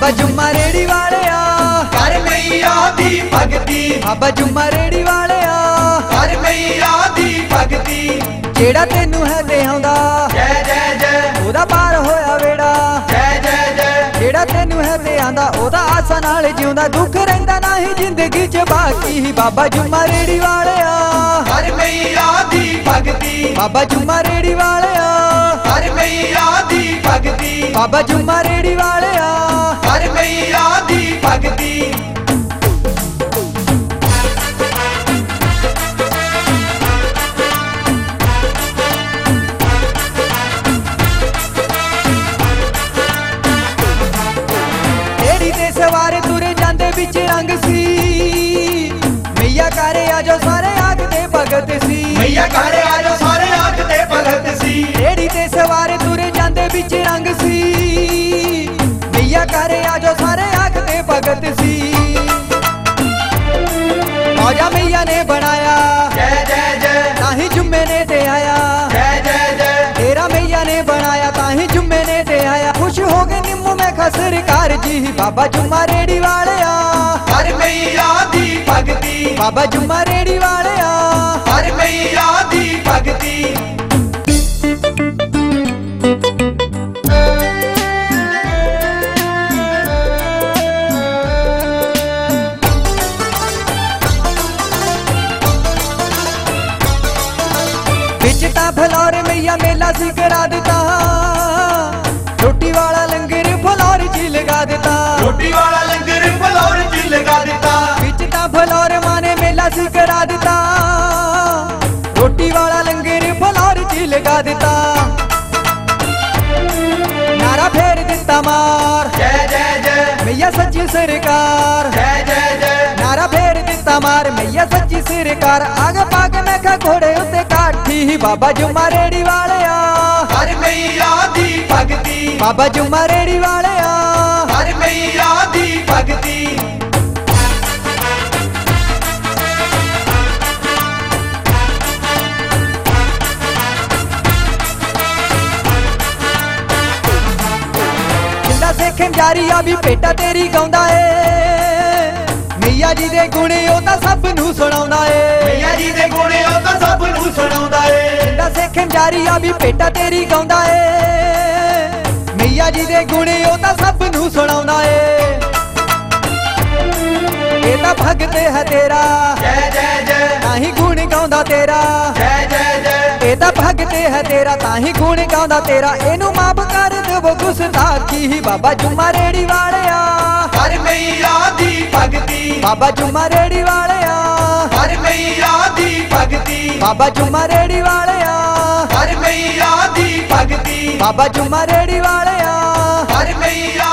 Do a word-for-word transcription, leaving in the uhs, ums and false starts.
बाबा जुम्मा रेड़ी वाले आ कर मैया दी भगती, बाबा जुम्मा रेड़ी वाले आ कर मैया दी भगती। जेड़ा तेनू है दे आंदा जय जय जय, ओदा पार होया वेड़ा। जय जय जय, जेड़ा तेनू है दे आंदा ओदा आसा नाल जिउंदा, दुख रहिंदा नाही जिंदगी च बाकी। बाबा जुम्मा रेड़ी वाले आ कर मैया दी भगती, बाबा जुम्मा रेड़ी वाले आ कर मैया दी भगती, बाबा जुम्मा रेड़ी वाले आ कर मैया दी भगती। सवारे तुरे जांदे बिच रंग सी, मैया कारे आजो सारे आखदे भगत सी। मैया कारे आजो सारे आखदे भगत सी। रेड़ी ते सवारे तुरे जांदे बिच रंग सी, मैया कारे आजो सारे आखदे भगत सी। मौजा मैया ने बनाया जय जय जय, ताही जुम्मे ने दे आया। जय जय जय, तेरा मैया ने बनाया ताही जुम्मे ने दे आया। खुश हो गए निम्मू में सरकार जी, बाबा जुम्मा रेड़ी वाले आ कर मैया दी भगती, बाबा जुम्मा रेड़ी वाले आ कर मैया दी भगती। बिच ता फलौर मैया मेला सी करा देता, रोटी वाला लंगर फलौर जी लगा देता। रोटी वाला लंगर फलौर जी लगा देता। बिच ता फलौर माने मेला सी करा देता, रोटी वाला लंगर फलौर जी लगा देता। नारा फेर दिता मार जय जय जय, मैया सच्ची सरकार। जय जय जय, नारा फेर दिता मार मैया सच्ची सरकार। आगे पाग में खा घोड़े उत्ते काठी, बाबा जुम्मा रेड़ी वाले आ कर मैया दी भगती, बाबा जुम्मा रेड़ी वाले आ कर मैया दी भगती। जिंदा सिखन जारी आ भी बेटा तेरी गाउंदा ए, मैया जी दे गुण ओ तां सब नूं सुणाउंदा ए। मैया जी दे गुण ओ तां सब नूं सुणाउंदा ए। जिंदा सिखन जारी आ भी बेटा तेरी गाउंदा ए, मैया जी दे गुण ओ तां सब नूं सुणाउंदा ए। ए तां भगत है तेरा जय जय जय, ताही गुण गाउंदा तेरा। जय जय जय, ए तां भगत है तेरा ताही गुण गाउंदा तेरा। एनू माफ कर देवो गुस्ताखी, बाबा जुम्मा रेड़ी वाले आ कर मैया दी भगती, बाबा जुम्मा रेड़ी वाले आ कर मैया दी भगती, बाबा जुम्मा रेड़ी वाले आ कर मैया दी भगती। बाबा जुम्मा रेड़ी वाले